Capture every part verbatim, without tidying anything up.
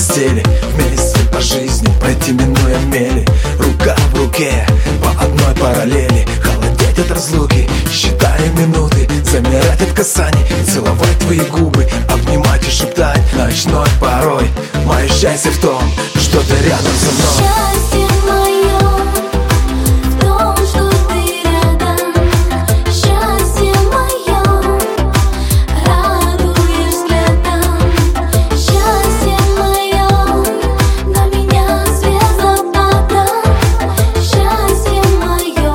постели, вместе по жизни пройти, минуя мели. Рука в руке, по одной параллели, холодеть от разлуки, считая минуты, замирать от касаний, целовать твои губы, обнимать и шептать ночной порой. Мое счастье в том, что ты рядом со мной. Счастье мое в том, что ты рядом. Счастье мое радуешь взглядом. Счастье мое на меня звездопадом. Счастье мое.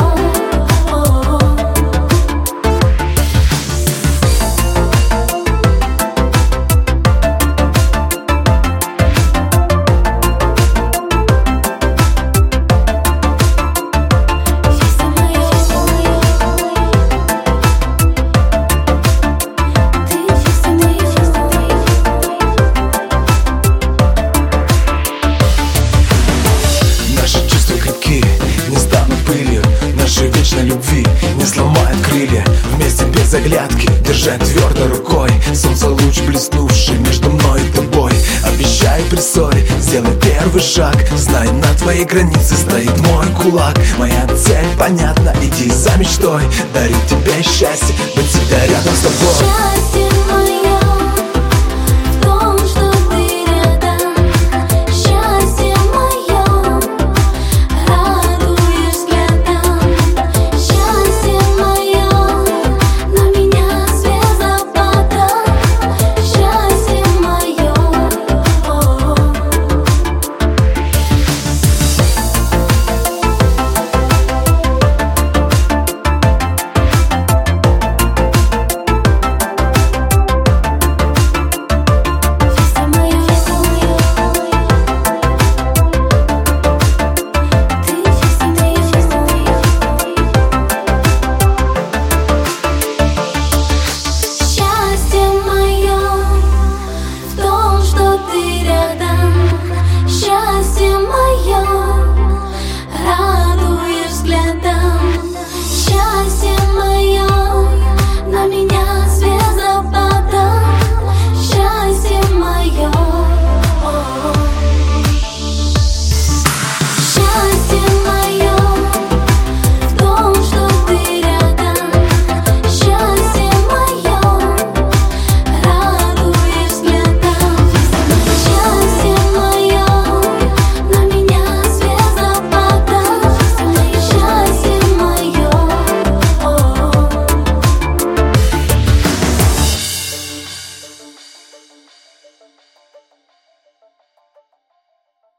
Наши чувства крепки, не станут пылью. Нашей вечной любви не сломают крылья. Вместе без оглядки, держать твердо рукой. Солнце луч, блеснувший между мной и тобой. Обещаю при ссоре, сделай первый шаг. Знай, на твоей границе стоит мой кулак. Моя цель понятна, иди за мечтой. Дарю тебе счастье, быть всегда рядом с тобой. Счастье